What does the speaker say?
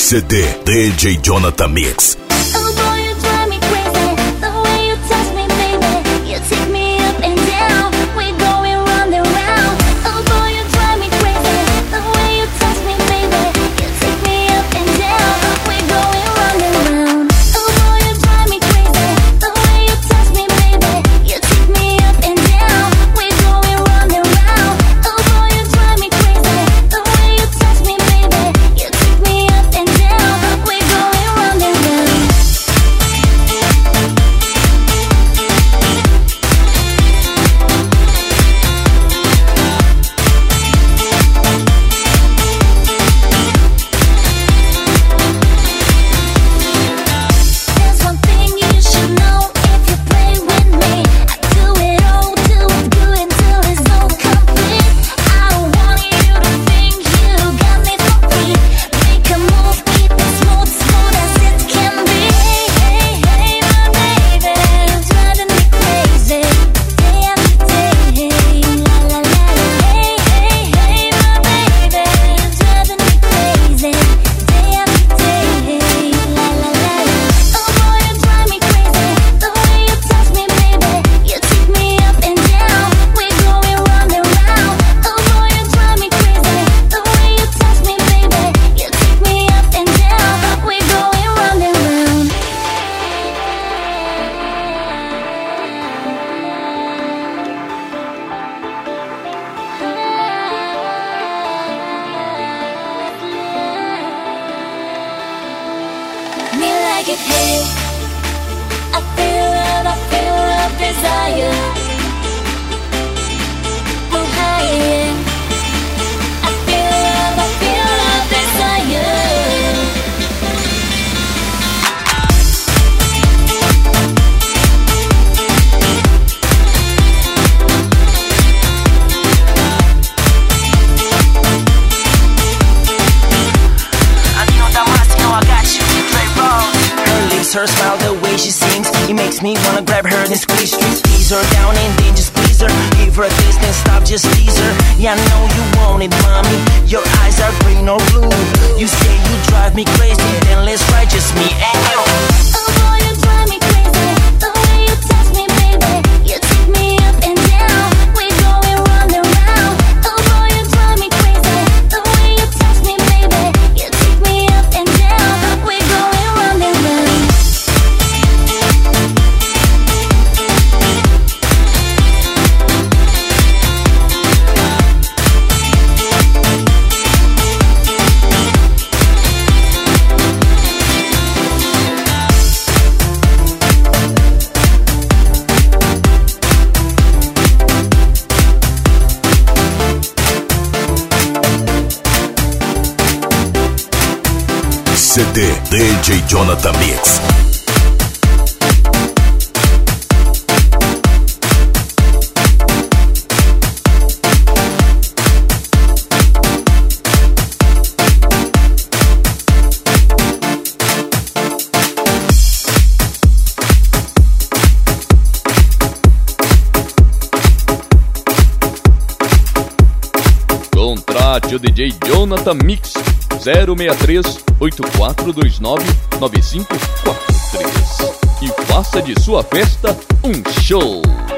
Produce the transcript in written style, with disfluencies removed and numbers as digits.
CD DJ Jonathan Mix. Her smile, the way she sings, it makes me wanna grab her and squeeze her down and then just please her. Give her a taste and stop, just tease her. Yeah, I know you want it, mommy. Your eyes are green or blue. You say you drive me crazy, then let's ride just me and you. Oh boy, you drive me crazy. The way you touch me, baby. You take me up and down. We're going round and round. Oh boy, you drive me crazy. The way you touch me, baby. You take me up and down. We're going round and round. CD DJ Jonathan Mix. Contrate o DJ Jonathan Mix 063-8429-9543 e faça de sua festa um show.